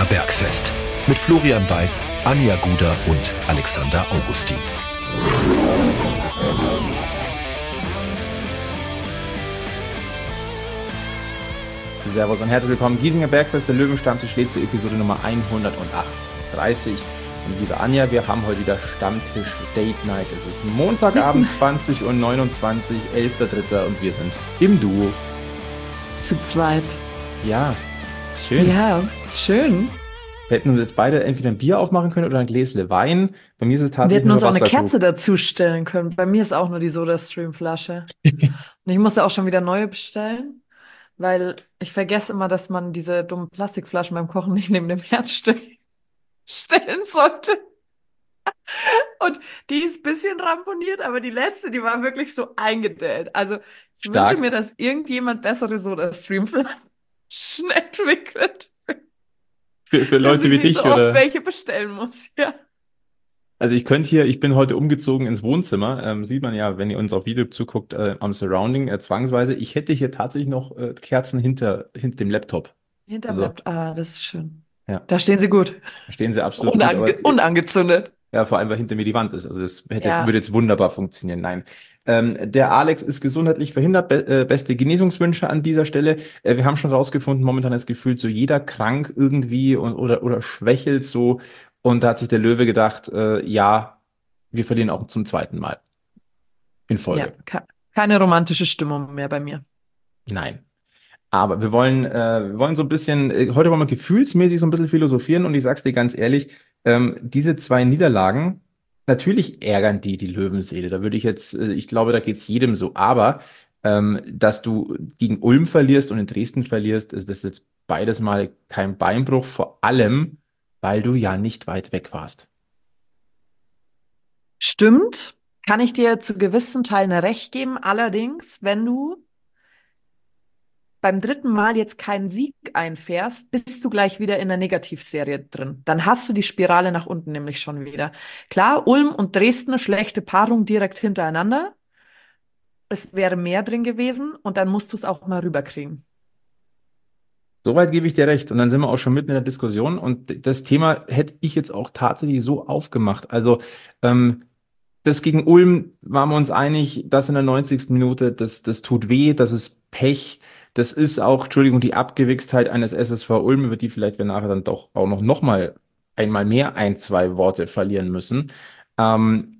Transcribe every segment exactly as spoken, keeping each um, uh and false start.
Bergfest mit Florian Weiß, Anja Guder und Alexander Augustin. Servus und herzlich willkommen. Giesinger Bergfest, der Löwenstammtisch lädt zur Episode Nummer hundertachtunddreißig. Und liebe Anja, wir haben heute wieder Stammtisch Date Night. Es ist Montagabend zwanzig Uhr neunundzwanzig, elfter dritter und wir sind im Duo. Zu zweit. Ja, schön. Ja, schön. Wir hätten uns jetzt beide entweder ein Bier aufmachen können oder ein Gläsle Wein. Bei mir ist es Wir tatsächlich hätten uns nur auch eine Wasserkrug. Kerze dazu stellen können. Bei mir ist auch nur die Soda-Stream-Flasche. Und ich musste auch schon wieder neue bestellen, weil ich vergesse immer, dass man diese dummen Plastikflaschen beim Kochen nicht neben dem Herd stell stellen sollte. Und die ist ein bisschen ramponiert, aber die letzte, die war wirklich so eingedellt. Also ich Stark. wünsche mir, dass irgendjemand bessere Soda-Stream-Flaschen entwickelt, Für, für dass Leute ich wie nicht dich, so oft oder? welche bestellen muss. Ja. Also ich könnte hier, ich bin heute umgezogen ins Wohnzimmer, ähm, sieht man ja, wenn ihr uns auf Video zuguckt, äh, am Surrounding, äh, zwangsweise. Ich hätte hier tatsächlich noch äh, Kerzen hinter, hinter dem Laptop. Hinterm Also, Laptop. Ah, das ist schön. ja, Da stehen sie gut. da stehen sie absolut gut, Unange aber unangezündet. ja, vor allem, weil hinter mir die Wand ist. Also das hätte jetzt, würde Ja. jetzt wunderbar funktionieren. Nein. Ähm, der Alex ist gesundheitlich verhindert. Be äh, beste Genesungswünsche an dieser Stelle. Äh, wir haben schon rausgefunden, momentan ist gefühlt so jeder krank irgendwie und, oder, oder schwächelt so. Und da hat sich der Löwe gedacht, äh, ja, wir verlieren auch zum zweiten Mal in Ja, Folge. ke keine romantische Stimmung mehr bei mir. Nein. Aber wir wollen, äh, wir wollen so ein bisschen, äh, heute wollen wir gefühlsmäßig so ein bisschen philosophieren und ich sag's dir ganz ehrlich, ähm, diese zwei Niederlagen, natürlich ärgern die die Löwenseele. Da würde ich jetzt, äh, ich glaube, da geht's jedem so. Aber ähm, dass du gegen Ulm verlierst und in Dresden verlierst, ist das jetzt beides mal kein Beinbruch, vor allem, weil du ja nicht weit weg warst. Stimmt, kann ich dir zu gewissen Teilen recht geben. Allerdings, wenn du beim dritten Mal jetzt keinen Sieg einfährst, bist du gleich wieder in der Negativserie drin. Dann hast du die Spirale nach unten nämlich schon wieder. Klar, Ulm und Dresden, schlechte Paarung direkt hintereinander. Es wäre mehr drin gewesen und dann musst du es auch mal rüberkriegen. Soweit gebe ich dir recht. Und dann sind wir auch schon mitten in der Diskussion. Und das Thema hätte ich jetzt auch tatsächlich so aufgemacht. Also, ähm, das gegen Ulm waren wir uns einig, das in der neunzigsten Minute, das, das tut weh, das ist Pech. Das ist auch, Entschuldigung, die Abgewichstheit eines S S V Ulm, über die vielleicht wir nachher dann doch auch noch, noch mal einmal mehr ein, zwei Worte verlieren müssen. Ähm,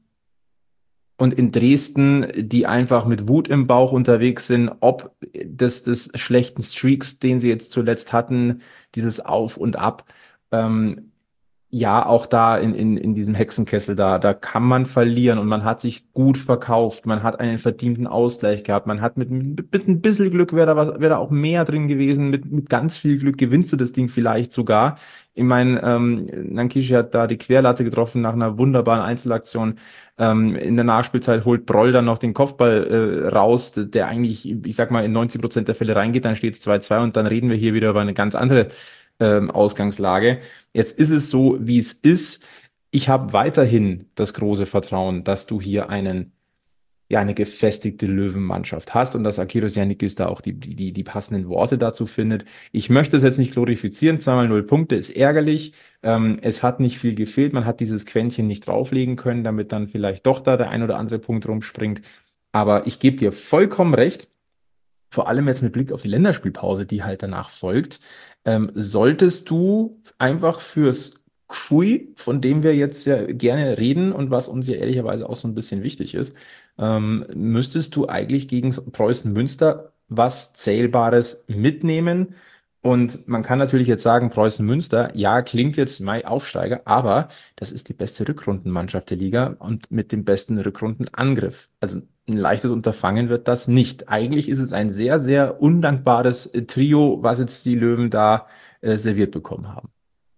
und in Dresden, die einfach mit Wut im Bauch unterwegs sind, ob des, des schlechten Streaks, den sie jetzt zuletzt hatten, dieses Auf und Ab. Ähm, ja, auch da in, in, in diesem Hexenkessel, da, da kann man verlieren und man hat sich gut verkauft, man hat einen verdienten Ausgleich gehabt, man hat mit, mit, mit ein bisschen Glück wäre da was, wäre da auch mehr drin gewesen, mit, mit ganz viel Glück gewinnst du das Ding vielleicht sogar. Ich meine, ähm, Nankishi hat da die Querlatte getroffen nach einer wunderbaren Einzelaktion. Ähm, in der Nachspielzeit holt Broll dann noch den Kopfball äh, raus, der, der eigentlich, ich sag mal, in neunzig Prozent der Fälle reingeht, dann steht es zwei zwei und dann reden wir hier wieder über eine ganz andere ähm, Ausgangslage. Jetzt ist es so, wie es ist. Ich habe weiterhin das große Vertrauen, dass du hier einen, ja, eine gefestigte Löwenmannschaft hast und dass Akiros Yannickis da auch die, die, die passenden Worte dazu findet. Ich möchte es jetzt nicht glorifizieren. Zweimal null Punkte ist ärgerlich. Ähm, es hat nicht viel gefehlt. Man hat dieses Quäntchen nicht drauflegen können, damit dann vielleicht doch da der ein oder andere Punkt rumspringt. Aber ich gebe dir vollkommen recht. Vor allem jetzt mit Blick auf die Länderspielpause, die halt danach folgt, ähm, solltest du einfach fürs Q I, von dem wir jetzt ja gerne reden und was uns ja ehrlicherweise auch so ein bisschen wichtig ist, ähm, müsstest du eigentlich gegen Preußen Münster was Zählbares mitnehmen. Und man kann natürlich jetzt sagen, Preußen Münster, ja, klingt jetzt Mai Aufsteiger, aber das ist die beste Rückrundenmannschaft der Liga und mit dem besten Rückrundenangriff. Also ein leichtes Unterfangen wird das nicht. Eigentlich ist es ein sehr, sehr undankbares äh, Trio, was jetzt die Löwen da äh, serviert bekommen haben.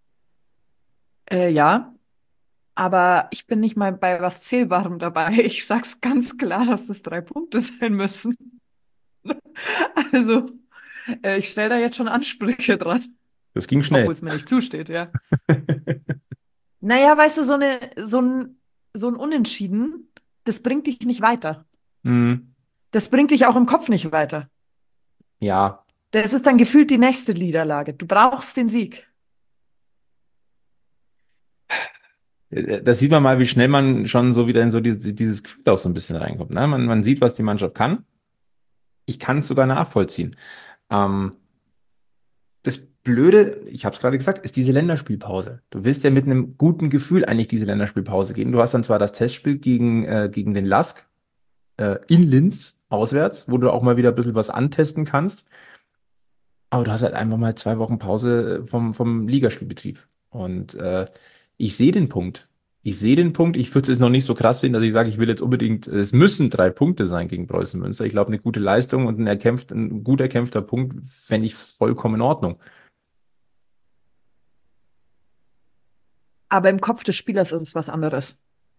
Äh, ja, aber ich bin nicht mal bei was Zählbarem dabei. Ich sag's ganz klar, dass es drei Punkte sein müssen. Also, äh, ich stelle da jetzt schon Ansprüche dran, Das ging obwohl schnell. es mir nicht zusteht, ja. Naja, weißt du, so eine, so ein, so ein Unentschieden, das bringt dich nicht weiter. Hm, Das bringt dich auch im Kopf nicht weiter. ja, Das ist dann gefühlt die nächste Niederlage. Du brauchst den Sieg. äh, da sieht man mal, wie schnell man schon so wieder in so die, dieses Gefühl auch so ein bisschen reinkommt. Ne? Man, man sieht, was die Mannschaft kann. Ich kann es sogar nachvollziehen. Ähm, Das Blöde, ich habe es gerade gesagt, ist diese Länderspielpause. Du willst ja mit einem guten Gefühl eigentlich diese Länderspielpause gehen. Du hast dann zwar das Testspiel gegen, äh, gegen den Lask äh, in Linz auswärts, wo du auch mal wieder ein bisschen was antesten kannst. Aber du hast halt einfach mal zwei Wochen Pause äh, vom, vom Ligaspielbetrieb. Und äh, ich sehe den Punkt. Ich sehe den Punkt. Ich würde es jetzt noch nicht so krass sehen, dass ich sage, ich will jetzt unbedingt, es müssen drei Punkte sein gegen Preußen Münster. Ich glaube, eine gute Leistung und ein, erkämpft, ein gut erkämpfter Punkt fände ich vollkommen in Ordnung. Aber im Kopf des Spielers ist es was anderes.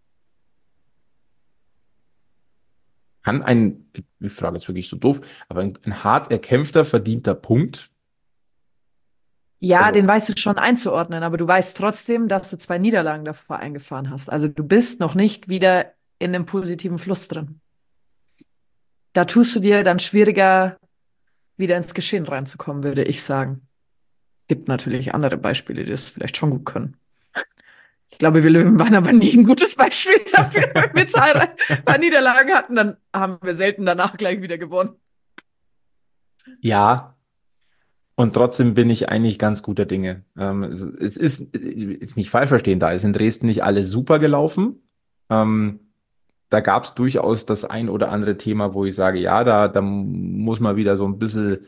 Kann ein, ich frage jetzt wirklich so doof, aber ein, ein hart erkämpfter, verdienter Punkt. Ja, Also, den weißt du schon einzuordnen, aber du weißt trotzdem, dass du zwei Niederlagen davor eingefahren hast. Also du bist noch nicht wieder in einem positiven Fluss drin. Da tust du dir dann schwieriger, wieder ins Geschehen reinzukommen, würde ich sagen. Gibt natürlich andere Beispiele, die das vielleicht schon gut können. Ich glaube, wir Löwen waren aber nie ein gutes Beispiel dafür. Wenn wir zahlreich ein paar Niederlagen hatten, dann haben wir selten danach gleich wieder gewonnen. ja, und trotzdem bin ich eigentlich ganz guter Dinge. Ähm, es, es ist, ist nicht falsch verstehen, da ist in Dresden nicht alles super gelaufen. Ähm, Da gab es durchaus das ein oder andere Thema, wo ich sage, ja, da, da muss man wieder so ein bisschen,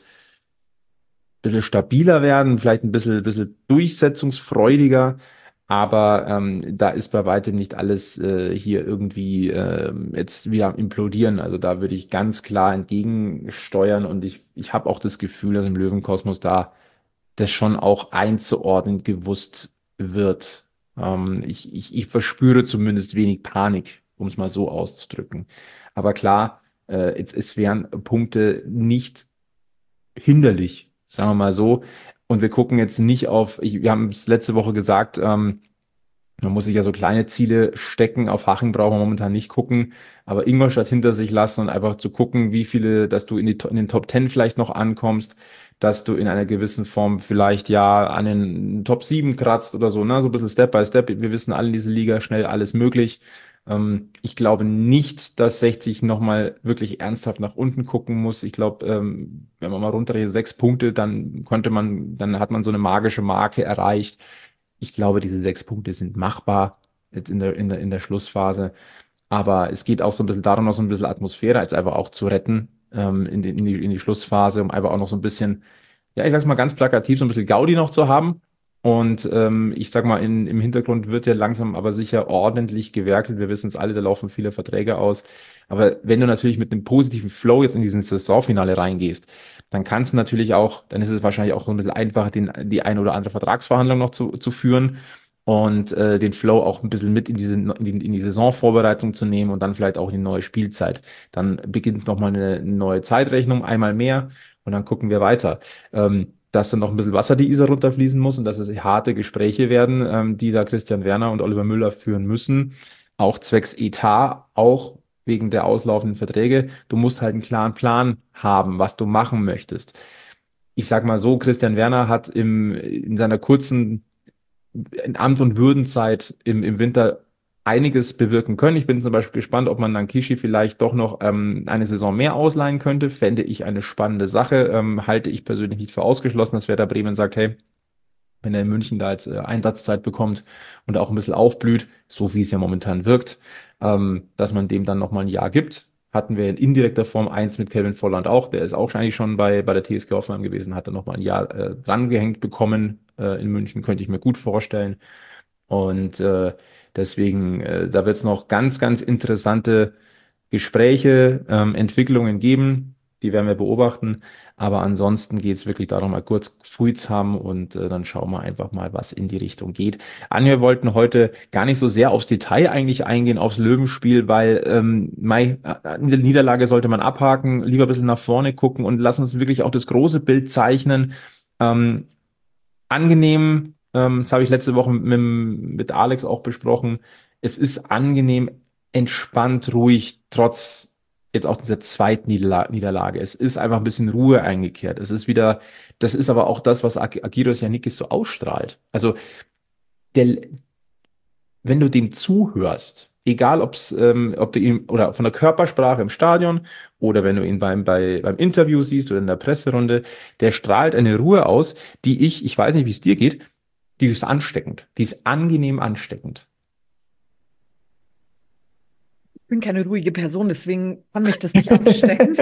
bisschen stabiler werden, vielleicht ein bisschen, bisschen durchsetzungsfreudiger. Aber ähm, da ist bei weitem nicht alles äh, hier irgendwie ähm, jetzt wieder am Implodieren. Also da würde ich ganz klar entgegensteuern und ich, ich habe auch das Gefühl, dass im Löwenkosmos da das schon auch einzuordnen gewusst wird. Ähm, ich, ich, ich verspüre zumindest wenig Panik, um es mal so auszudrücken. Aber klar, äh, es, es wären Punkte nicht hinderlich, sagen wir mal so. Und wir gucken jetzt nicht auf, ich, wir haben es letzte Woche gesagt, ähm, man muss sich ja so kleine Ziele stecken. Auf Haching brauchen wir momentan nicht gucken, aber Ingolstadt hinter sich lassen und einfach zu gucken, wie viele, dass du in, die, in den Top Ten vielleicht noch ankommst, dass du in einer gewissen Form vielleicht ja an den Top sieben kratzt oder so, ne? So ein bisschen Step by Step. Wir wissen alle in dieser Liga schnell alles möglich. Ähm, ich glaube nicht, dass sechzig nochmal wirklich ernsthaft nach unten gucken muss. Ich glaube, ähm, wenn man mal runterrechnet, sechs Punkte, dann konnte man, dann hat man so eine magische Marke erreicht. Ich glaube, diese sechs Punkte sind machbar jetzt in der, in der, in der Schlussphase. Aber es geht auch so ein bisschen darum, noch so ein bisschen Atmosphäre jetzt einfach auch zu retten ähm, in die, in die, in die Schlussphase, um einfach auch noch so ein bisschen, ja, ich sag's mal ganz plakativ, so ein bisschen Gaudi noch zu haben. Und ähm, ich sag mal, in, im Hintergrund wird ja langsam aber sicher ordentlich gewerkelt. Wir wissen es alle, da laufen viele Verträge aus. Aber wenn du natürlich mit einem positiven Flow jetzt in diesen Saisonfinale reingehst, dann kannst du natürlich auch, dann ist es wahrscheinlich auch so ein bisschen einfacher, den, die eine oder andere Vertragsverhandlung noch zu, zu führen und äh, den Flow auch ein bisschen mit in diese in die, in die Saisonvorbereitung zu nehmen und dann vielleicht auch in die neue Spielzeit. Dann beginnt nochmal eine neue Zeitrechnung, einmal mehr und dann gucken wir weiter. Ähm, dass dann noch ein bisschen Wasser die Isar runterfließen muss und dass es harte Gespräche werden, ähm, die da Christian Werner und Oliver Müller führen müssen, auch zwecks Etat, auch wegen der auslaufenden Verträge. Du musst halt einen klaren Plan haben, was du machen möchtest. Ich sag mal so, Christian Werner hat im, in seiner kurzen in Amt- und Würdenzeit im, im Winter einiges bewirken können. Ich bin zum Beispiel gespannt, ob man Nankishi vielleicht doch noch ähm, eine Saison mehr ausleihen könnte. Fände ich eine spannende Sache. Ähm, halte ich persönlich nicht für ausgeschlossen, dass Werder Bremen sagt, hey, wenn er in München da jetzt äh, Einsatzzeit bekommt und auch ein bisschen aufblüht, so wie es ja momentan wirkt, ähm, dass man dem dann nochmal ein Jahr gibt. Hatten wir in indirekter Form eins mit Kevin Volland auch. Der ist auch eigentlich schon bei, bei der T S G Hoffenheim gewesen, hat dann nochmal ein Jahr äh, drangehängt bekommen äh, in München, könnte ich mir gut vorstellen. Und äh, deswegen, äh, da wird es noch ganz, ganz interessante Gespräche, ähm, Entwicklungen geben, die werden wir beobachten. Aber ansonsten geht es wirklich darum, mal kurz Fruits haben und äh, dann schauen wir einfach mal, was in die Richtung geht. Anja, wir wollten heute gar nicht so sehr aufs Detail eigentlich eingehen, aufs Löwenspiel, weil ähm, Mai, äh, in der Niederlage sollte man abhaken, lieber ein bisschen nach vorne gucken und lass uns wirklich auch das große Bild zeichnen. Ähm, angenehm, ähm, das habe ich letzte Woche mit, mit Alex auch besprochen. Es ist angenehm, entspannt, ruhig, trotz jetzt auch dieser zweiten Niederla Niederlage. Es ist einfach ein bisschen Ruhe eingekehrt. Es ist wieder, das ist aber auch das, was Ak Agiros Yannikis so ausstrahlt. Also der, wenn du dem zuhörst, egal ob's, ähm, ob du ihn oder von der Körpersprache im Stadion oder wenn du ihn beim, bei, beim Interview siehst oder in der Presserunde, der strahlt eine Ruhe aus, die ich, ich weiß nicht, wie es dir geht, die ist ansteckend, die ist angenehm ansteckend. Ich bin keine ruhige Person, deswegen kann mich das nicht anstecken.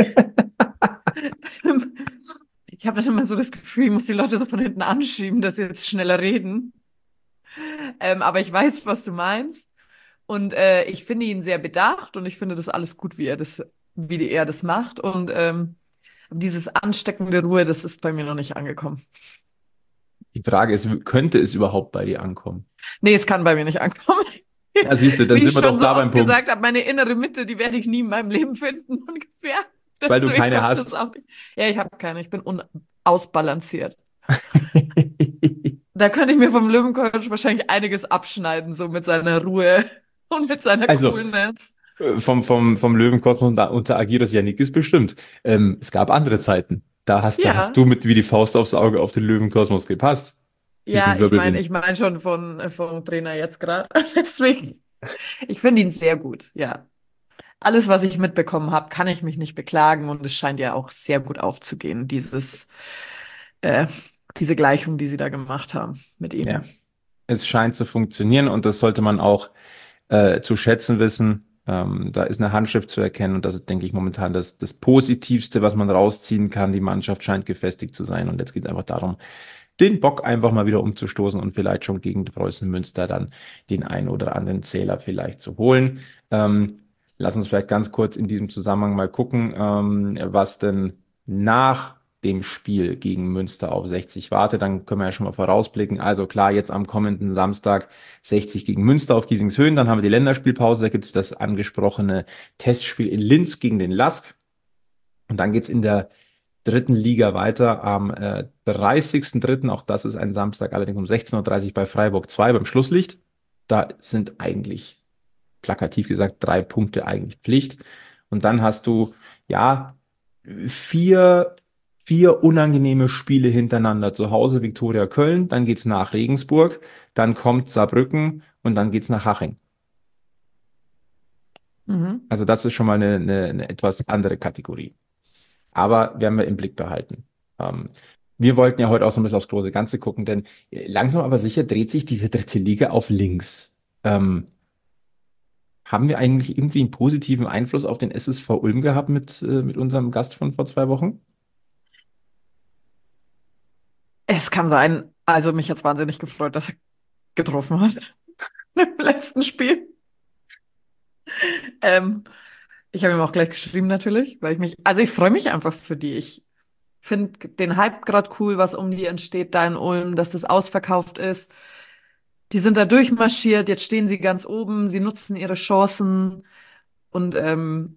Ich habe dann immer so das Gefühl, ich muss die Leute so von hinten anschieben, dass sie jetzt schneller reden. Ähm, aber ich weiß, was du meinst. Und äh, ich finde ihn sehr bedacht und ich finde das alles gut, wie er das, wie er das macht. Und ähm, dieses ansteckende Ruhe, das ist bei mir noch nicht angekommen. Die Frage ist, könnte es überhaupt bei dir ankommen? Nee, es kann bei mir nicht ankommen. Ja, siehst du, dann Wie sind ich wir doch schon so da beim oft Punkt, gesagt habe, meine innere Mitte, die werde ich nie in meinem Leben finden, ungefähr. weil du Deswegen keine kommt das hast. auch nicht. Ja, ich habe keine, ich bin unausbalanciert. Da könnte ich mir vom Löwencoach wahrscheinlich einiges abschneiden, so mit seiner Ruhe und mit seiner Also, Coolness. äh, vom, vom, vom Löwenkosmos unter, unter Agiros Yannickis bestimmt. Ähm, es gab andere Zeiten. Da hast, da hast Ja, du mit wie die Faust aufs Auge auf den Löwenkosmos gepasst. Bis ja, mit ich meine, Wirbelwind. ich meine schon von, vom Trainer jetzt gerade. Deswegen, ich finde ihn sehr gut, ja. Alles, was ich mitbekommen habe, kann ich mich nicht beklagen und es scheint ja auch sehr gut aufzugehen, dieses, äh, diese Gleichung, die sie da gemacht haben mit ihm. Ja, es scheint zu funktionieren und das sollte man auch äh, zu schätzen wissen. Ähm, da ist eine Handschrift zu erkennen und das ist, denke ich, momentan das, das Positivste, was man rausziehen kann. Die Mannschaft scheint gefestigt zu sein und jetzt geht es einfach darum, den Bock einfach mal wieder umzustoßen und vielleicht schon gegen Preußen Münster dann den einen oder anderen Zähler vielleicht zu holen. Ähm, lass uns vielleicht ganz kurz in diesem Zusammenhang mal gucken, ähm, was denn nach dem Spiel gegen Münster auf sechzig wartet. Dann können wir ja schon mal vorausblicken. Also klar, jetzt am kommenden Samstag sechzig gegen Münster auf Giesingshöhen. Dann haben wir die Länderspielpause. Da gibt es das angesprochene Testspiel in Linz gegen den Lask. Und dann geht's in der dritten Liga weiter am äh, dreißigsten dritten Auch das ist ein Samstag, allerdings um sechzehn Uhr dreißig bei Freiburg zwei beim Schlusslicht. Da sind eigentlich, plakativ gesagt, drei Punkte eigentlich Pflicht. Und dann hast du, ja, vier, vier unangenehme Spiele hintereinander. Zu Hause Viktoria Köln, dann geht's nach Regensburg, dann kommt Saarbrücken und dann geht's nach Haching. Mhm. Also das ist schon mal eine, eine, eine etwas andere Kategorie. Aber werden wir im Blick behalten. Ähm, wir wollten ja heute auch so ein bisschen aufs große Ganze gucken, denn äh, langsam aber sicher dreht sich diese dritte Liga auf links. Ähm, haben wir eigentlich irgendwie einen positiven Einfluss auf den S S V Ulm gehabt mit, äh, mit unserem Gast von vor zwei Wochen? Es kann sein, also mich hat's wahnsinnig gefreut, dass er getroffen hat im letzten Spiel. Ähm, Ich habe ihm auch gleich geschrieben natürlich, weil ich mich, also ich freue mich einfach für die. Ich finde den Hype gerade cool, was um die entsteht da in Ulm, dass das ausverkauft ist. Die sind da durchmarschiert, jetzt stehen sie ganz oben, sie nutzen ihre Chancen und ähm,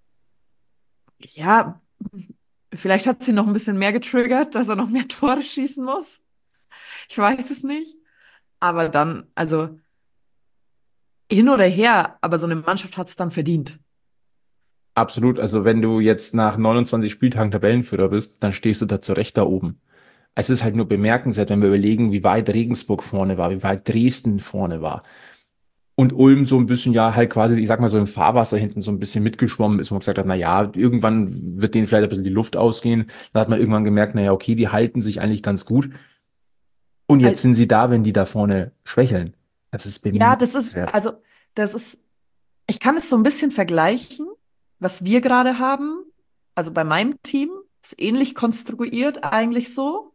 ja, vielleicht hat sie noch ein bisschen mehr getriggert, dass er noch mehr Tore schießen muss. Ich weiß es nicht. Aber dann, also hin oder her, aber so eine Mannschaft hat es dann verdient. Absolut. Also wenn du jetzt nach neunundzwanzig Spieltagen Tabellenführer bist, dann stehst du da zu Recht da oben. Es ist halt nur bemerkenswert, wenn wir überlegen, wie weit Regensburg vorne war, wie weit Dresden vorne war. Und Ulm so ein bisschen, ja, halt quasi, ich sag mal, so im Fahrwasser hinten so ein bisschen mitgeschwommen ist, wo man gesagt hat, na ja, irgendwann wird denen vielleicht ein bisschen die Luft ausgehen. Da hat man irgendwann gemerkt, na ja, okay, die halten sich eigentlich ganz gut. Und jetzt Al- sind sie da, wenn die da vorne schwächeln. Das ist Ja, das ist, bemerkenswert. also, das ist, ich kann es so ein bisschen vergleichen, was wir gerade haben. Also bei meinem Team ist ähnlich konstruiert eigentlich so.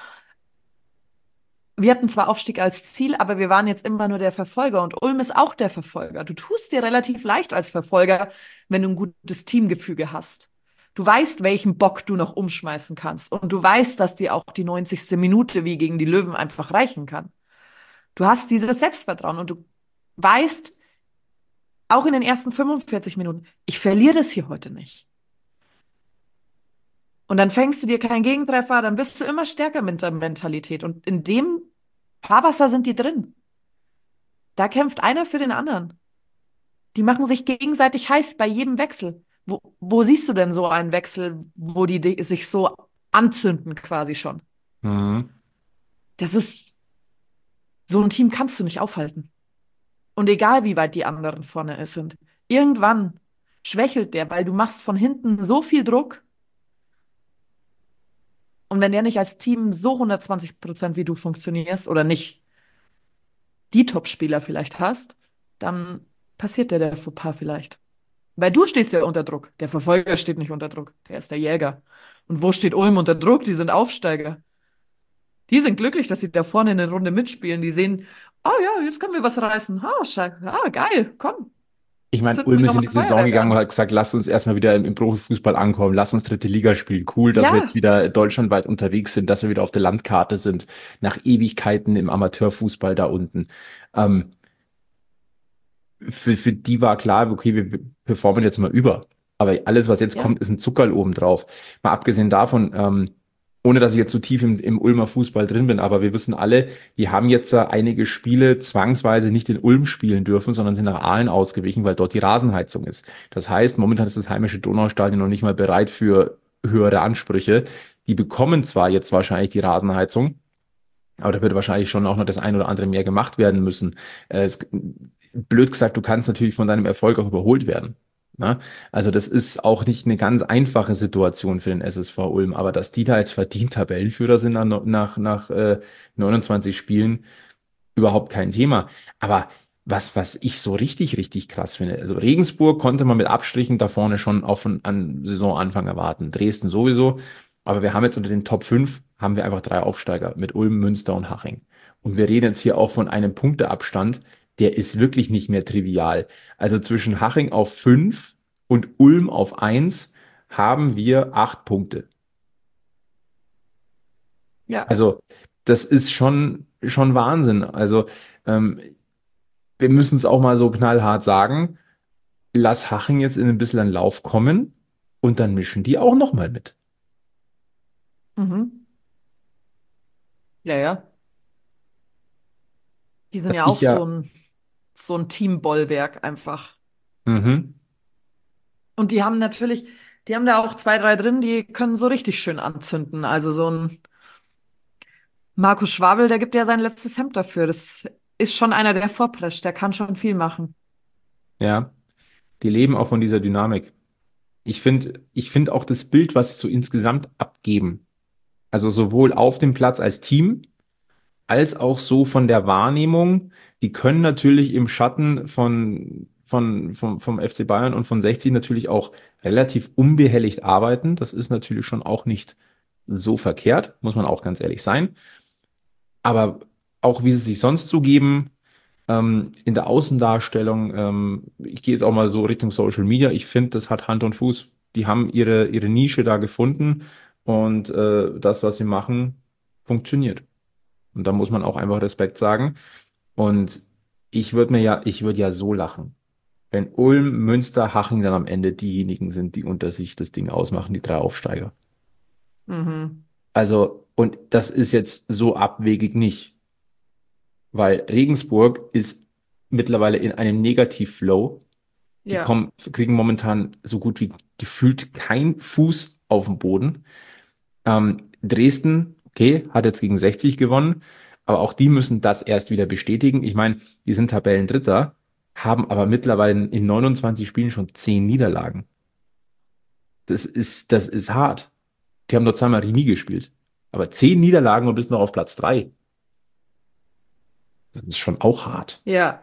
Wir hatten zwar Aufstieg als Ziel, aber wir waren jetzt immer nur der Verfolger und Ulm ist auch der Verfolger. Du tust dir relativ leicht als Verfolger, wenn du ein gutes Teamgefüge hast. Du weißt, welchen Bock du noch umschmeißen kannst und du weißt, dass dir auch die neunzigste Minute wie gegen die Löwen einfach reichen kann. Du hast dieses Selbstvertrauen und du weißt, auch in den ersten fünfundvierzig Minuten, ich verliere das hier heute nicht. Und dann fängst du dir keinen Gegentreffer, dann bist du immer stärker mit der Mentalität. Und in dem Fahrwasser sind die drin. Da kämpft einer für den anderen. Die machen sich gegenseitig heiß bei jedem Wechsel. Wo, wo siehst du denn so einen Wechsel, wo die, die sich so anzünden quasi schon? Mhm. Das ist, so ein Team kannst du nicht aufhalten. Und egal, wie weit die anderen vorne sind, irgendwann schwächelt der, weil du machst von hinten so viel Druck. Und wenn der nicht als Team so hundertzwanzig Prozent wie du funktionierst oder nicht die Top-Spieler vielleicht hast, dann passiert dir der Fauxpas vielleicht. Weil du stehst ja unter Druck. Der Verfolger steht nicht unter Druck. Der ist der Jäger. Und wo steht Ulm unter Druck? Die sind Aufsteiger. Die sind glücklich, dass sie da vorne in der Runde mitspielen. Die sehen, oh ja, jetzt können wir was reißen. Ah, scha- ah geil, komm, Ich meine, zünden Ulm wir ist noch in mal die ein Saison Feuerwerk gegangen und an. hat gesagt, lasst uns erstmal wieder im, im Profifußball ankommen, lasst uns dritte Liga spielen. Cool, dass wir jetzt Ja, wieder deutschlandweit unterwegs sind, dass wir wieder auf der Landkarte sind, nach Ewigkeiten im Amateurfußball da unten. Ähm, für, für die war klar, okay, wir performen jetzt mal über. Aber alles, was jetzt ja, kommt, ist ein Zuckerl obendrauf. Mal abgesehen davon, ähm, ohne dass ich jetzt so tief im, im Ulmer Fußball drin bin, aber wir wissen alle, die haben jetzt äh, einige Spiele zwangsweise nicht in Ulm spielen dürfen, sondern sind nach Aalen ausgewichen, weil dort die Rasenheizung ist. Das heißt, momentan ist das heimische Donaustadion noch nicht mal bereit für höhere Ansprüche. Die bekommen zwar jetzt wahrscheinlich die Rasenheizung, aber da wird wahrscheinlich schon auch noch das ein oder andere mehr gemacht werden müssen. Äh, es, blöd gesagt, du kannst natürlich von deinem Erfolg auch überholt werden. Ne? Also das ist auch nicht eine ganz einfache Situation für den S S V Ulm, aber dass die da jetzt verdient Tabellenführer sind nach, nach, nach äh, neunundzwanzig Spielen, überhaupt kein Thema. Aber was, was ich so richtig, richtig krass finde, also Regensburg konnte man mit Abstrichen da vorne schon auf an, an Saisonanfang erwarten. Dresden sowieso. Aber wir haben jetzt unter den Top fünf haben wir einfach drei Aufsteiger mit Ulm, Münster und Haching. Und wir reden jetzt hier auch von einem Punkteabstand, der ist wirklich nicht mehr trivial. Also zwischen Haching auf fünf und Ulm auf eins haben wir acht Punkte. ja. Also das ist schon, schon Wahnsinn. Also ähm, wir müssen es auch mal so knallhart sagen, lass Haching jetzt in ein bisschen einen Lauf kommen und dann mischen die auch noch mal mit. Mhm. Ja, ja. Die sind Was ja ich auch so ja, ein, so ein Teambollwerk einfach. mhm, Und die haben natürlich, die haben da auch zwei, drei drin, die können so richtig schön anzünden. Also so ein Markus Schwabel, der gibt ja sein letztes Hemd dafür. Das ist schon einer, der vorprescht, der kann schon viel machen. ja, die leben auch von dieser Dynamik. Ich finde, ich finde auch das Bild, was sie so insgesamt abgeben, also sowohl auf dem Platz als Team, als auch so von der Wahrnehmung, die können natürlich im Schatten von, von, vom, vom F C Bayern und von sechzig natürlich auch relativ unbehelligt arbeiten. Das ist natürlich schon auch nicht so verkehrt, muss man auch ganz ehrlich sein. Aber auch wie sie sich sonst so geben, ähm, in der Außendarstellung, ähm, ich gehe jetzt auch mal so Richtung Social Media, ich finde, das hat Hand und Fuß. Die haben ihre, ihre Nische da gefunden und äh, das, was sie machen, funktioniert. Und da muss man auch einfach Respekt sagen. Und ich würde mir ja, ich würde ja so lachen, wenn Ulm, Münster, Haching dann am Ende diejenigen sind, die unter sich das Ding ausmachen, die drei Aufsteiger. Mhm. Also, und das ist jetzt so abwegig nicht. Weil Regensburg ist mittlerweile in einem Negativflow. Die Ja. kommen, kriegen momentan so gut wie gefühlt keinen Fuß auf den Boden. Ähm, Dresden, okay, hat jetzt gegen sechzig gewonnen, aber auch die müssen das erst wieder bestätigen. Ich meine, die sind Tabellendritter, haben aber mittlerweile in neunundzwanzig Spielen schon zehn Niederlagen. Das ist, das ist hart. Die haben nur zweimal Remis gespielt. Aber zehn Niederlagen und bist noch auf Platz drei. Das ist schon auch hart. Ja.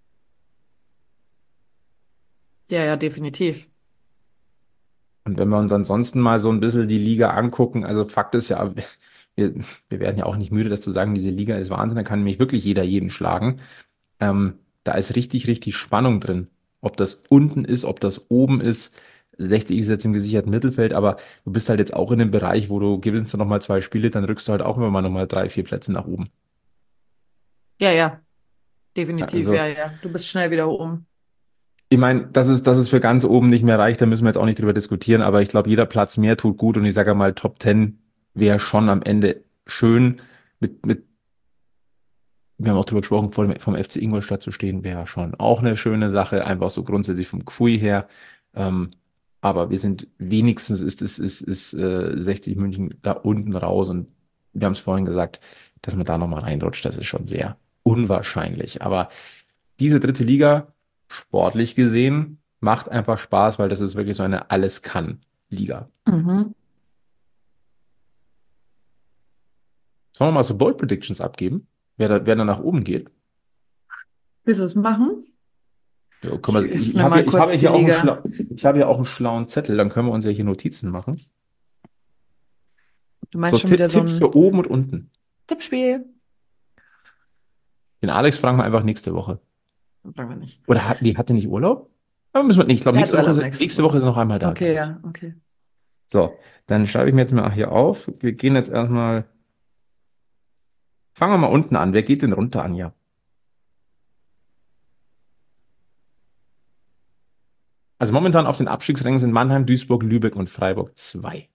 Ja, ja, definitiv. Und wenn wir uns ansonsten mal so ein bisschen die Liga angucken, also Fakt ist ja, wir, wir werden ja auch nicht müde, das zu sagen, diese Liga ist Wahnsinn, da kann nämlich wirklich jeder jeden schlagen. Ähm, da ist richtig, richtig Spannung drin. Ob das unten ist, ob das oben ist. sechzig ist jetzt im gesicherten Mittelfeld, aber du bist halt jetzt auch in dem Bereich, wo du gewinnst du nochmal zwei Spiele, dann rückst du halt auch immer mal nochmal drei, vier Plätze nach oben. Ja, ja, Ja, definitiv, also, ja, ja. Du bist schnell wieder oben. ich meine, dass es, dass es für ganz oben nicht mehr reicht, da müssen wir jetzt auch nicht drüber diskutieren, aber ich glaube, jeder Platz mehr tut gut und ich sage mal, Top Ten wäre schon am Ende schön mit, mit, wir haben auch drüber gesprochen, vor dem, vom F C Ingolstadt zu stehen, wäre schon auch eine schöne Sache, einfach so grundsätzlich vom Gefühl her. Ähm, aber wir sind wenigstens ist, ist, ist, ist äh, sechzig München da unten raus und wir haben es vorhin gesagt, dass man da nochmal reinrutscht, das ist schon sehr unwahrscheinlich. Aber diese dritte Liga, sportlich gesehen, macht einfach Spaß, weil das ist wirklich so eine Alles-Kann-Liga. Mhm. Sollen wir mal so Bold Predictions abgeben, wer da, wer da nach oben geht? Willst du es machen? Ja, können Ich wir, ich, ich öffne habe mal ja, ich habe kurz ja die hier auch einen Liga. schlau, ich habe ja auch einen schlauen Zettel, dann können wir uns ja hier Notizen machen. Du So meinst schon Ti- wieder so Tipps ein für oben und unten. Tippspiel? Den Alex fragen wir einfach nächste Woche. Brauchen wir nicht. Oder hat, die hatte nicht Urlaub? Aber müssen wir nicht. Ich glaube, Er hat nächste Woche, Urlaub ist- nächste nächste Woche ist Woche. er noch einmal da, Okay, glaube ich. ja, okay. So, dann schreibe ich mir jetzt mal hier auf. Wir gehen jetzt erstmal, fangen wir mal unten an. Wer geht denn runter, Anja? Also momentan auf den Abstiegsrängen sind Mannheim, Duisburg, Lübeck und Freiburg zwei.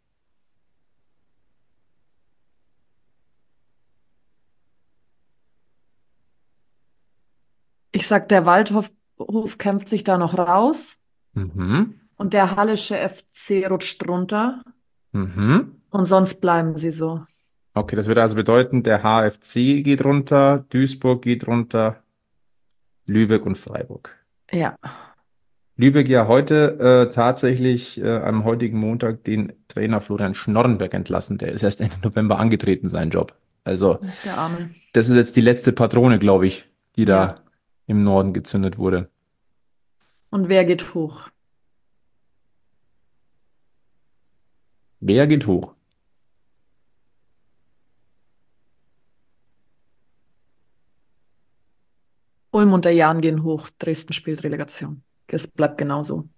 Ich sag, der Waldhof Hof kämpft sich da noch raus Mhm. und der Hallische F C rutscht runter Mhm. und sonst bleiben sie so. Okay, das würde also bedeuten, der H F C geht runter, Duisburg geht runter, Lübeck und Freiburg. Ja, Lübeck ja heute äh, tatsächlich äh, am heutigen Montag den Trainer Florian Schnorrenberg entlassen. Der ist erst Ende November angetreten, sein Job. Also, der Arme. das ist jetzt die letzte Patrone, glaube ich, die Ja. da im Norden gezündet wurde. Und wer geht hoch? Wer geht hoch? Ulm und der Jan gehen hoch. Dresden spielt Relegation. Es bleibt genauso.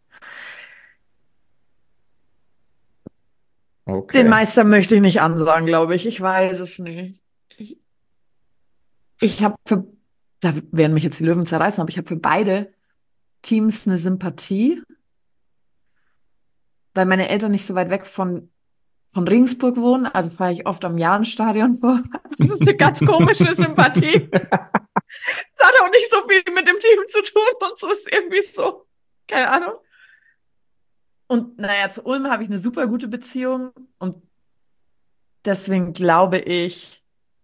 Den Okay. Meister möchte ich nicht ansagen, glaube ich. Ich weiß es nicht. Ich, ich habe für, da werden mich jetzt die Löwen zerreißen, aber ich habe für beide Teams eine Sympathie, weil meine Eltern nicht so weit weg von, von Regensburg wohnen. Also fahre ich oft am Jahnstadion vor. Das ist eine ganz komische Sympathie. Es hat auch nicht so viel mit dem Team zu tun und so ist irgendwie so, keine Ahnung. Und naja, zu Ulm habe ich eine super gute Beziehung und deswegen glaube ich,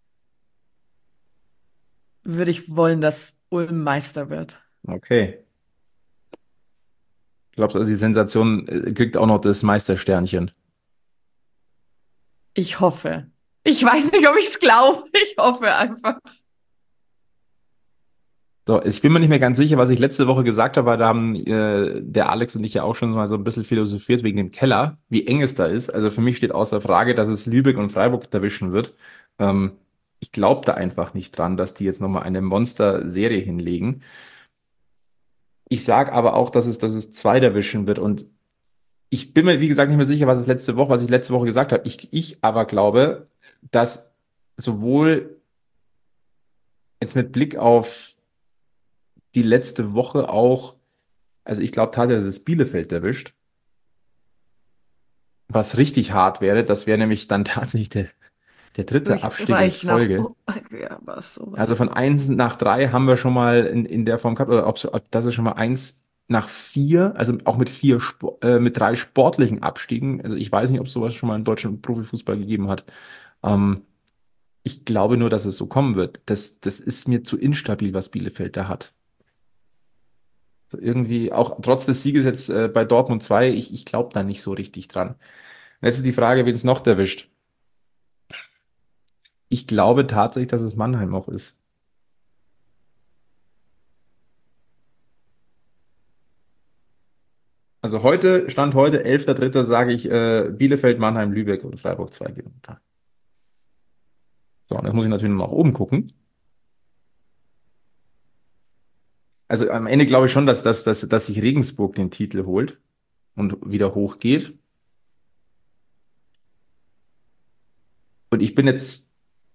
würde ich wollen, dass Ulm Meister wird. Okay. Glaubst du, also die Sensation äh, kriegt auch noch das Meistersternchen? Ich hoffe. Ich weiß nicht, ob ich es glaube. Ich hoffe einfach. So, ich bin mir nicht mehr ganz sicher, was ich letzte Woche gesagt habe, weil da haben äh, der Alex und ich ja auch schon mal so ein bisschen philosophiert wegen dem Keller, wie eng es da ist. Also für mich steht außer Frage, dass es Lübeck und Freiburg erwischen wird. Ähm, ich glaube da einfach nicht dran, dass die jetzt nochmal eine Monster-Serie hinlegen. Ich sage aber auch, dass es, dass es zwei erwischen wird. Und ich bin mir, wie gesagt, nicht mehr sicher, was es letzte Woche, was ich letzte Woche gesagt habe. Ich, ich aber glaube, dass sowohl jetzt mit Blick auf die letzte Woche auch, also ich glaube tatsächlich, dass es Bielefeld erwischt. Was richtig hart wäre, das wäre nämlich dann tatsächlich der, der dritte Abstieg in Durchreich nach. Folge. Oh, ja, was sowas. Also von eins nach drei haben wir schon mal in, in der Form gehabt, oder ob, so- ob das ist schon mal eins nach vier, also auch mit vier, Spo- äh, mit drei sportlichen Abstiegen. Also ich weiß nicht, ob es sowas schon mal im deutschen Profifußball gegeben hat. Ähm, ich glaube nur, dass es so kommen wird. Das, das ist mir zu instabil, was Bielefeld da hat. So irgendwie, auch trotz des Sieges jetzt äh, bei Dortmund zwei, ich, ich glaube da nicht so richtig dran. Jetzt ist die Frage, wen es noch erwischt. Ich glaube tatsächlich, dass es Mannheim auch ist. Also heute, Stand heute, elfter dritter sage ich äh, Bielefeld, Mannheim, Lübeck und Freiburg zwei gehen runter. So, und jetzt muss ich natürlich noch nach oben gucken. Also am Ende glaube ich schon, dass, dass, dass, dass sich Regensburg den Titel holt und wieder hochgeht. Und ich bin jetzt,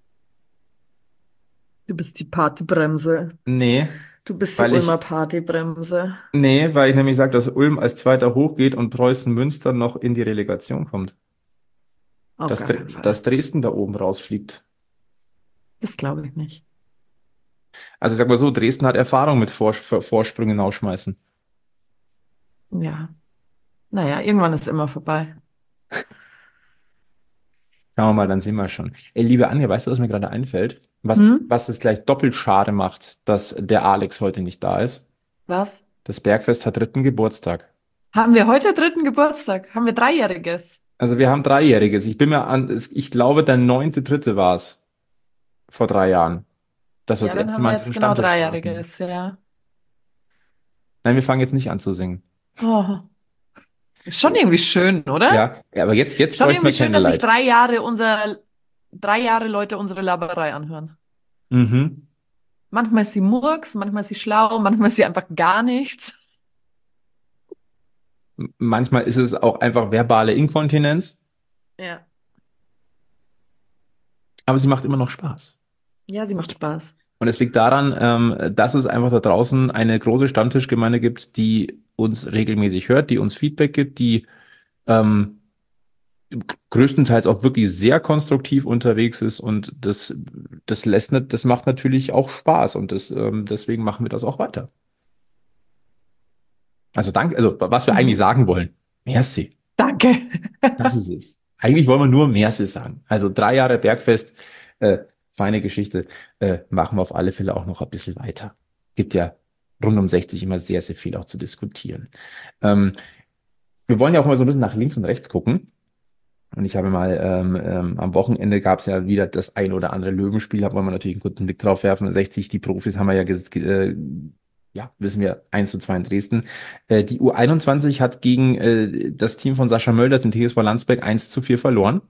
Du bist die Partybremse. nee, Du bist die weil Ulmer ich, Partybremse. nee, weil ich nämlich sage, dass Ulm als Zweiter hochgeht und Preußen Münster noch in die Relegation kommt. Auf Dass, gar Dre- keinen Fall. dass Dresden da oben rausfliegt. Das glaube ich nicht. Also ich sag mal so, Dresden hat Erfahrung mit Vor Vorsprüngen ausschmeißen. Ja. Naja, irgendwann ist immer vorbei. Schauen wir mal, dann sehen wir schon. Ey, liebe Anja, weißt du, was mir gerade einfällt? Was, Hm? was es gleich doppelt schade macht, dass der Alex heute nicht da ist. Was? Das Bergfest hat dritten Geburtstag. Haben wir heute dritten Geburtstag? Haben wir Dreijähriges? Also wir haben Dreijähriges. Ich bin mir an, es- ich glaube, der neunte Dritte war es vor drei Jahren, dass wir Ja, das dann erste haben Mal wir an jetzt diesem genau Stammtisch saßen. Dreijähriges, ja. Nein, wir fangen jetzt nicht an zu singen. Oh, ist schon irgendwie schön, oder? Ja, ja, aber jetzt, jetzt Schon bräuchten irgendwie wir schön, dass sich Candlelight. drei Jahre unser, drei Jahre Leute unsere Laberei anhören. Mhm. Manchmal ist sie Murks, manchmal ist sie schlau, manchmal ist sie einfach gar nichts. Manchmal ist es auch einfach verbale Inkontinenz, Ja. aber sie macht immer noch Spaß. Ja, sie macht Spaß. Und es liegt daran, ähm, dass es einfach da draußen eine große Stammtischgemeinde gibt, die uns regelmäßig hört, die uns Feedback gibt, die ähm, größtenteils auch wirklich sehr konstruktiv unterwegs ist und das, das lässt, nicht- das macht natürlich auch Spaß und das, ähm, deswegen machen wir das auch weiter. Also danke, also was wir eigentlich Mhm. sagen wollen. Merci. Danke. Das ist es. Eigentlich wollen wir nur Merci sagen. Also drei Jahre Bergfest, äh, feine Geschichte, äh, machen wir auf alle Fälle auch noch ein bisschen weiter. Gibt ja rund um sechzig immer sehr, sehr viel auch zu diskutieren. Ähm, wir wollen ja auch mal so ein bisschen nach links und rechts gucken. Und ich habe mal ähm, ähm, am Wochenende gab es ja wieder das ein oder andere Löwenspiel, da wollen wir natürlich einen guten Blick drauf werfen. sechzig, die Profis haben wir ja, ges- ge- äh, ja, wissen wir, eins zu zwei in Dresden. Äh, die U einundzwanzig hat gegen äh, das Team von Sascha Mölders, den T S V Landsberg, eins zu vier verloren.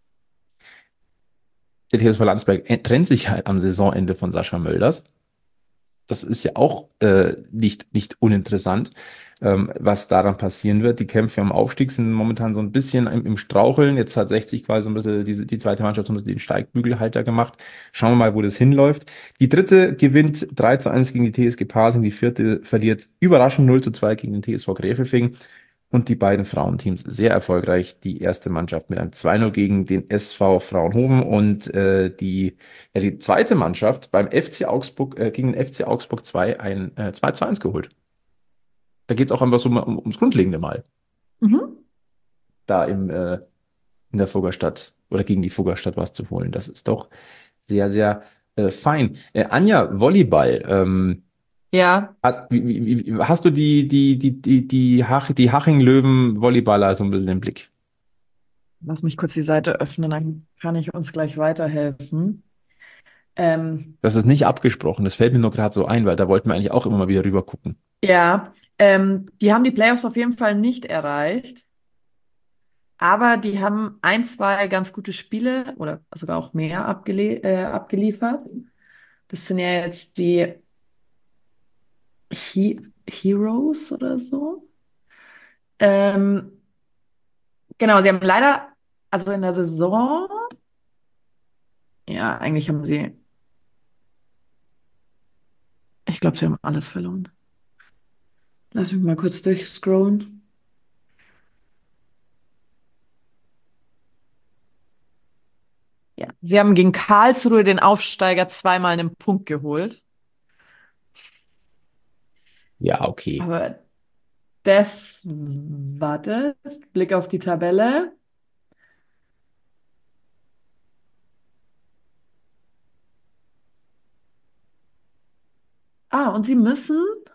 Der T S V Landsberg äh, trennt sich halt am Saisonende von Sascha Mölders. Das ist ja auch äh, nicht, nicht uninteressant, ähm, was daran passieren wird. Die Kämpfe am Aufstieg sind momentan so ein bisschen im, im Straucheln. Jetzt hat sechzig quasi so ein bisschen diese, die zweite Mannschaft so ein bisschen den Steigbügelhalter gemacht. Schauen wir mal, wo das hinläuft. Die dritte gewinnt drei zu eins gegen die T S G Pasing. Die vierte verliert überraschend null zu zwei gegen den T S V Gräfelfing. Und die beiden Frauenteams sehr erfolgreich. Die erste Mannschaft mit einem zwei null gegen den S V Fraunhofen und äh, die, ja, die zweite Mannschaft beim F C Augsburg, äh, gegen den F C Augsburg zwei ein äh, zwei zu eins geholt. Da geht es auch einfach so mal um, ums Grundlegende mal. Mhm. Da im, äh, in der Fuggerstadt oder gegen die Fuggerstadt was zu holen. Das ist doch sehr, sehr äh, fein. Äh, Anja, Volleyball. Ähm, Ja, hast, wie, wie, wie, hast du die, die, die, die, die, Hach, die Haching-Löwen-Volleyballer so ein bisschen im Blick? lass mich kurz die Seite öffnen, dann kann ich uns gleich weiterhelfen. Ähm, Das ist nicht abgesprochen. Das fällt mir nur gerade so ein, weil da wollten wir eigentlich auch immer mal wieder rüber gucken. ja, ähm, die haben die Playoffs auf jeden Fall nicht erreicht, aber die haben ein, zwei ganz gute Spiele oder sogar auch mehr abgele äh, abgeliefert. Das sind ja jetzt die He Heroes oder so. Ähm, genau, sie haben leider, also in der Saison, ja, eigentlich haben sie, ich glaube, sie haben alles verloren. Lass mich mal kurz durchscrollen. Ja, sie haben gegen Karlsruhe den Aufsteiger zweimal einen Punkt geholt. Ja, okay. Aber das, warte, Blick auf die Tabelle. Ah, und sie müssen,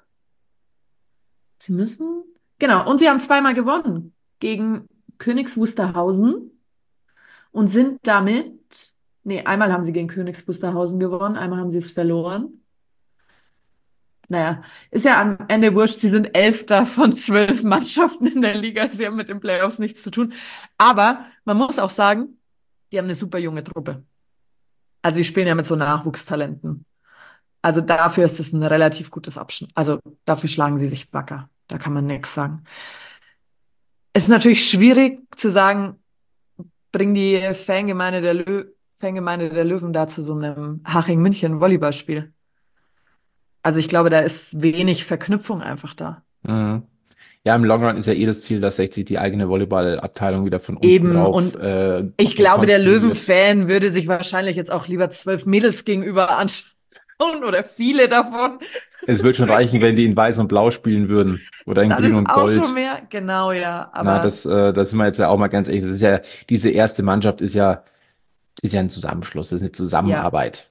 sie müssen, genau, und sie haben zweimal gewonnen gegen Königs Wusterhausen und sind damit, nee, einmal haben sie gegen Königs Wusterhausen gewonnen, einmal haben sie es verloren. Naja, ist ja am Ende wurscht, sie sind Elfter von zwölf Mannschaften in der Liga, sie haben mit den Playoffs nichts zu tun. Aber man muss auch sagen, die haben eine super junge Truppe. Also die spielen ja mit so Nachwuchstalenten. Also dafür ist es ein relativ gutes Abschnitt. Also dafür schlagen sie sich wacker. Da kann man nichts sagen. Es ist natürlich schwierig zu sagen, bring die Fangemeinde der Lö Fangemeinde der Löwen da zu so einem Haching-München-Volleyballspiel. Also ich glaube, da ist wenig Verknüpfung einfach da. Mhm. Ja, im Long Run ist ja eh das Ziel, dass sechzig die eigene Volleyballabteilung wieder von unten Eben, rauf und äh, ich glaube, der rekonstruiert. Löwen-Fan würde sich wahrscheinlich jetzt auch lieber zwölf Mädels gegenüber anschauen oder viele davon. Es wird schon reichen, wenn Deswegen, die in Weiß und Blau spielen würden oder in das Grün ist und auch schon Gold. mehr. Genau, ja. Na, Aber das, äh, das sind wir jetzt ja auch mal ganz ehrlich. Das ist ja, diese erste Mannschaft ist ja, ist ja ein Zusammenschluss, das ist eine ja, Zusammenarbeit.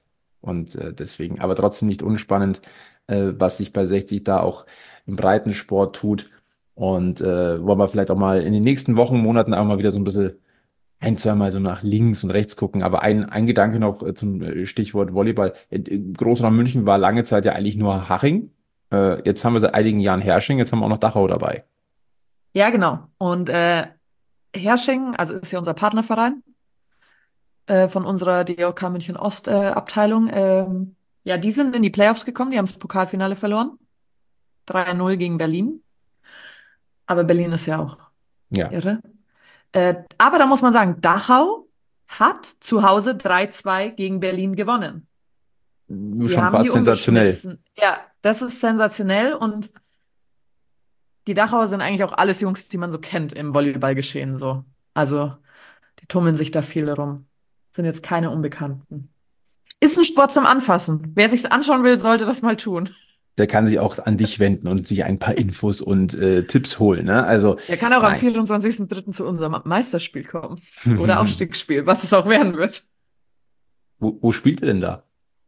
Und äh, deswegen, aber trotzdem nicht unspannend, äh, was sich bei sechzig da auch im Breitensport tut. Und äh, wollen wir vielleicht auch mal in den nächsten Wochen, Monaten auch mal wieder so ein bisschen ein, zweimal so nach links und rechts gucken. Aber ein, ein Gedanke noch äh, zum äh, Stichwort Volleyball. In- Im Großraum München war lange Zeit ja eigentlich nur Haching. Äh, jetzt haben wir seit einigen Jahren Herrsching, jetzt haben wir auch noch Dachau dabei. Ja, genau. Und äh, Herrsching, also ist ja unser Partnerverein äh, von unserer D O K München Ost äh, Abteilung. Ähm, ja, die sind in die Playoffs gekommen, die haben das Pokalfinale verloren. drei null gegen Berlin. Aber Berlin ist ja auch Ja, irre. Äh, aber da muss man sagen, Dachau hat zu Hause drei zwei gegen Berlin gewonnen. Die schon haben die fast sensationell. umgeschmissen. Ja, das ist sensationell und die Dachauer sind eigentlich auch alles Jungs, die man so kennt im Volleyballgeschehen so. Also, die tummeln sich da viel rum. Sind jetzt keine Unbekannten. Ist ein Sport zum Anfassen. Wer sich's anschauen will, sollte das mal tun. Der kann sich auch an dich wenden und sich ein paar Infos und äh, Tipps holen. Ne? Also, Der kann auch am nein. vierundzwanzigsten dritten zu unserem Meisterspiel kommen. Oder Aufstiegsspiel, was es auch werden wird. Wo, wo spielt ihr denn da?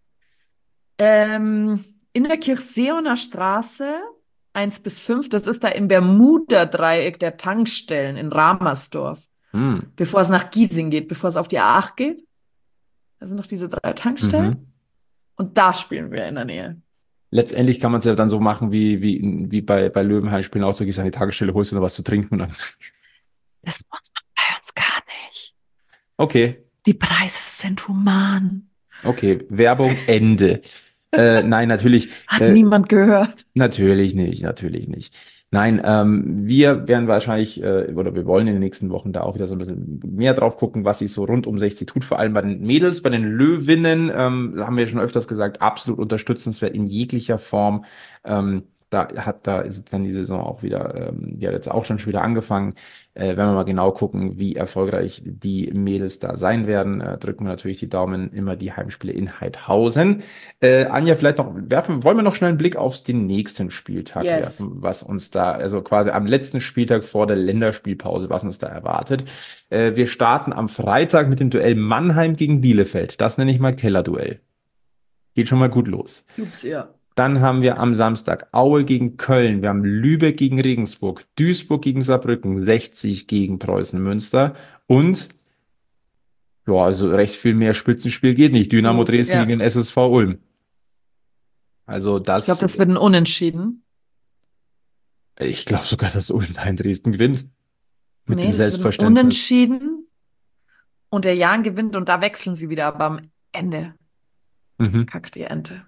Ähm, in der Kirchseoner Straße eins bis fünf, das ist da im Bermuda-Dreieck der Tankstellen in Ramersdorf, Hm. bevor es nach Giesing geht, bevor es auf die A acht geht. Da sind noch diese drei Tankstellen. Mhm. Und da spielen wir in der Nähe. Letztendlich kann man es ja dann so machen, wie, wie, wie bei, bei Löwenheim spielen auch, du gehst an die Tagesstelle, holst dir noch was zu trinken und dann. Das muss man bei uns gar nicht. Okay, Die Preise sind human. okay, Werbung, Ende. Äh, nein, natürlich, Hat äh, niemand gehört. natürlich nicht, natürlich nicht. Nein, ähm, wir werden wahrscheinlich, äh, oder wir wollen in den nächsten Wochen da auch wieder so ein bisschen mehr drauf gucken, was sich so rund um sechzig tut, vor allem bei den Mädels, bei den Löwinnen, ähm, haben wir schon öfters gesagt, absolut unterstützenswert in jeglicher Form. Ähm, da hat, da ist jetzt dann die Saison auch wieder, ähm, die hat jetzt auch schon schon wieder angefangen. Äh, wenn wir mal genau gucken, wie erfolgreich die Mädels da sein werden, äh, drücken wir natürlich die Daumen, immer die Heimspiele in Heidhausen. Äh, Anja, vielleicht noch werfen, wollen wir noch schnell einen Blick auf den nächsten Spieltag Yes. werfen, was uns da, also quasi am letzten Spieltag vor der Länderspielpause, was uns da erwartet. Äh, wir starten am Freitag mit dem Duell Mannheim gegen Bielefeld. Das nenne ich mal Kellerduell. Geht schon mal gut los. Ups, ja. Dann haben wir am Samstag Aue gegen Köln, wir haben Lübeck gegen Regensburg, Duisburg gegen Saarbrücken, sechzig gegen Preußen Münster und ja, also recht viel mehr Spitzenspiel geht nicht. Dynamo Oh, Dresden ja. gegen den S S V Ulm. Also Ich glaube, das, das wird ein Unentschieden. ich glaube sogar, dass Ulm da in Dresden gewinnt. Mit Nee, dem das wird ein Selbstverständnis. Unentschieden. Und der Jan gewinnt und da wechseln sie wieder. Aber am Ende Mhm. kackt die Ente.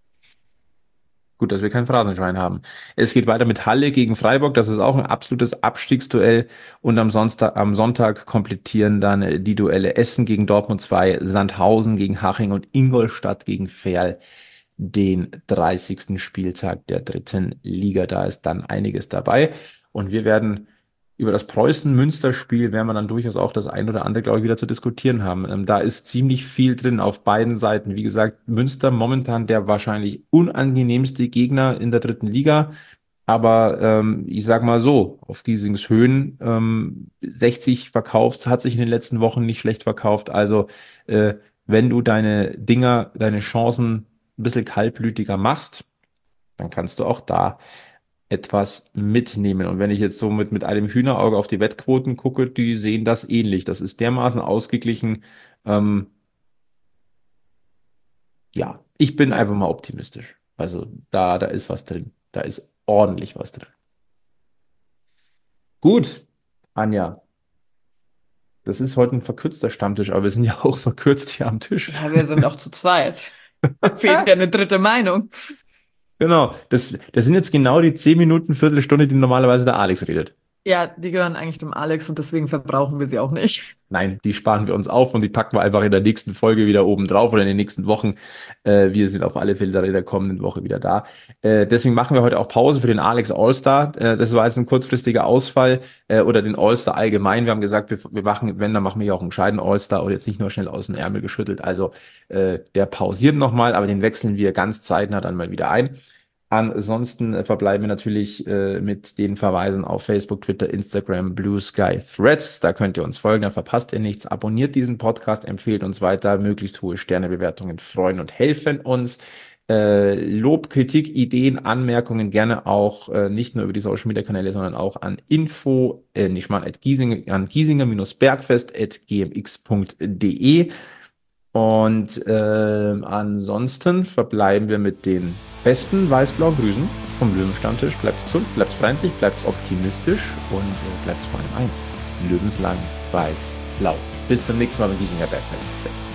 Gut, dass wir kein Phrasenschwein haben. Es geht weiter mit Halle gegen Freiburg. Das ist auch ein absolutes Abstiegsduell. Und am Sonntag, am Sonntag komplettieren dann äh, die Duelle Essen gegen Dortmund zwei, Sandhausen gegen Haching und Ingolstadt gegen Verl den dreißigsten Spieltag der dritten Liga. Da ist dann einiges dabei. Und wir werden über das Preußen-Münster-Spiel werden wir dann durchaus auch das ein oder andere, glaube ich, wieder zu diskutieren haben. Ähm, da ist ziemlich viel drin auf beiden Seiten. Wie gesagt, Münster momentan der wahrscheinlich unangenehmste Gegner in der dritten Liga. Aber ähm, ich sag mal so, auf Giesings Höhen ähm, sechzig verkauft, hat sich in den letzten Wochen nicht schlecht verkauft. Also äh, wenn du deine Dinger, deine Chancen ein bisschen kaltblütiger machst, dann kannst du auch da etwas mitnehmen. Und wenn ich jetzt so mit, mit einem Hühnerauge auf die Wettquoten gucke, die sehen das ähnlich. Das ist dermaßen ausgeglichen. Ähm, ja, ich bin Ja. einfach mal optimistisch. Also da, da ist was drin. Da ist ordentlich was drin. Gut, Anja, das ist heute ein verkürzter Stammtisch, aber wir sind ja auch verkürzt hier am Tisch. Ja, wir sind auch zu zweit. Fehlt ja eine dritte Meinung. Genau, das, das sind jetzt genau die zehn Minuten, Viertelstunde, die normalerweise der Alex redet. Ja, die gehören eigentlich dem Alex und deswegen verbrauchen wir sie auch nicht. Nein, die sparen wir uns auf und die packen wir einfach in der nächsten Folge wieder oben drauf oder in den nächsten Wochen. Äh, wir sind auf alle Fälle in der kommenden Woche wieder da. Äh, deswegen machen wir heute auch Pause für den Alex All-Star. Äh, das war jetzt ein kurzfristiger Ausfall äh, oder den All-Star allgemein. Wir haben gesagt, wir, wir machen, wenn, dann machen wir ja auch einen gescheiten All-Star und jetzt nicht nur schnell aus dem Ärmel geschüttelt. Also äh, der pausiert nochmal, aber den wechseln wir ganz zeitnah dann mal wieder ein. Ansonsten äh, verbleiben wir natürlich äh, mit den Verweisen auf Facebook, Twitter, Instagram, Blue Sky, Threads. Da könnt ihr uns folgen, da verpasst ihr nichts. Abonniert diesen Podcast, empfehlt uns weiter. Möglichst hohe Sternebewertungen freuen und helfen uns. Äh, Lob, Kritik, Ideen, Anmerkungen gerne auch äh, nicht nur über die Social Media Kanäle, sondern auch an info, äh, nicht mal at Giesinger, an giesinger-bergfest at gmx punkt de. Und äh, ansonsten verbleiben wir mit den besten weiß-blau Grüßen vom Löwenstammtisch. Bleibt gesund, bleibt freundlich, bleibt optimistisch und äh, bleibt vor allem eins. Löwenslang weiß-blau. Bis zum nächsten Mal mit Giesinger Bergfest. Servus.